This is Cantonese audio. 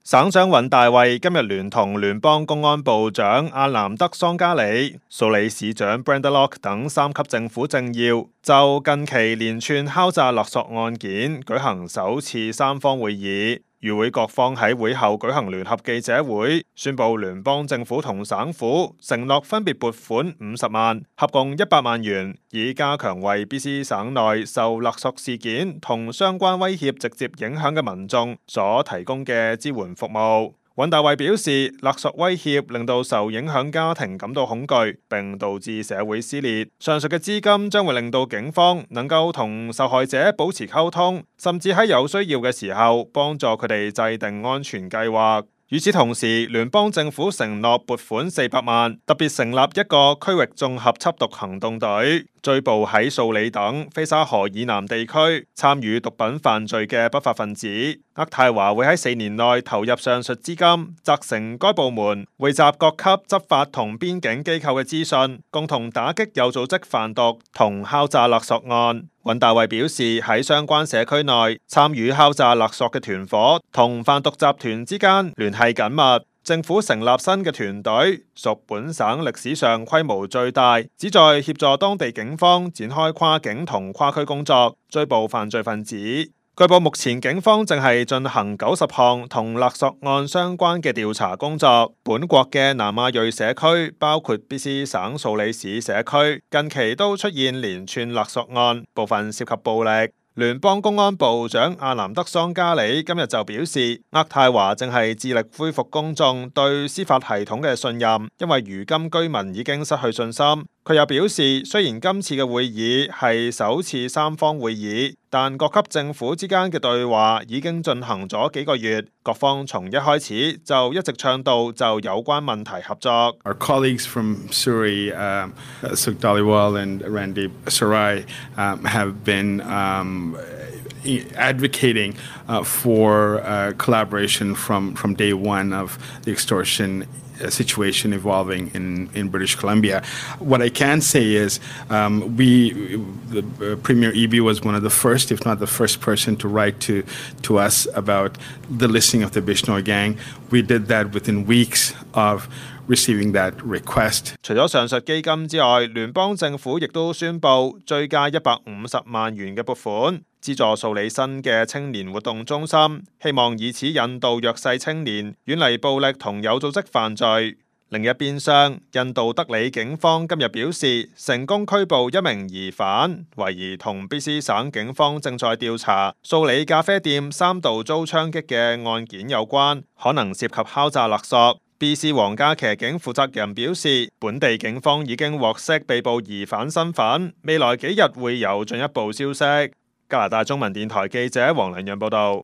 省長尹大衛今日聯同聯邦公安部長阿南德桑加里、素里市長 Brenda Locke 等3級政府政要，就近期連串敲詐勒索案件舉行首次3方會議。與會各方喺會後舉行聯合記者會，宣布聯邦政府同省府承諾分別撥款50萬，合共100萬元，以加強為 BC 省內受勒索事件同相關威脅直接影響嘅民眾所提供嘅支援服務。尹大衛表示，勒索威脅令到受影響家庭感到恐懼，並導致社會撕裂。上述嘅資金將會令到警方能夠同受害者保持溝通，甚至喺有需要嘅時候幫助佢哋制定安全計劃。與此同時，聯邦政府承諾撥款400萬，特別成立一個區域綜合緝毒行動隊，追捕喺素里等菲沙河以南地區參與毒品犯罪嘅不法分子。渥太華會喺4年內投入上述資金，責成該部門匯集各級執法同邊境機構嘅資訊，共同打擊有組織販毒同敲詐勒索案。尹大衛表示，喺相關社區內參與敲詐勒索嘅團夥同販毒集團之間聯繫緊密。政府成立新嘅團隊，屬本省歷史上規模最大，旨在協助當地警方展開跨境同跨區工作，追捕犯罪分子。據報目前警方正係進行90項同勒索案相關嘅調查工作。本國嘅南亞裔社區，包括 BC 省素里市社區，近期都出現連串勒索案，部分涉及暴力。聯邦公安部長阿南德桑加里今日就表示，渥太華正係致力恢復公眾對司法系統嘅信任，因為如今居民已經失去信心。佢又表示，雖然今次嘅會議係首次3方會議，但各級政府之間嘅對話已經進行咗幾個月，各方從一開始就一直倡導就有關問題合作。 Our colleagues from Surrey, Sukh Dhaliwal and Randeep Sarai, have been advocating for collaboration from day one of the extortion situation evolving in British Columbia. What I can say is Premier Eby was one of the first, if not the first person to write to us about the listing of the Bishnoi gang. We did that within weeks of receiving that request. 除咗上述基金之外，聯邦政府亦都宣布追加150萬元嘅撥款，資助素里新嘅青年活動中心，希望以此引導弱勢青年遠離暴力同有組織犯罪。另一邊廂，印度德里警方今日表示，成功拘捕1名疑犯，懷疑同 BC 省警方正在調查素里咖啡店3度遭槍擊嘅案件有關，可能涉及敲詐勒索。BC 皇家騎警負責人表示，本地警方已經獲悉被捕疑犯身份，未來幾日會有進一步消息。加拿大中文電台記者黃良潤報道。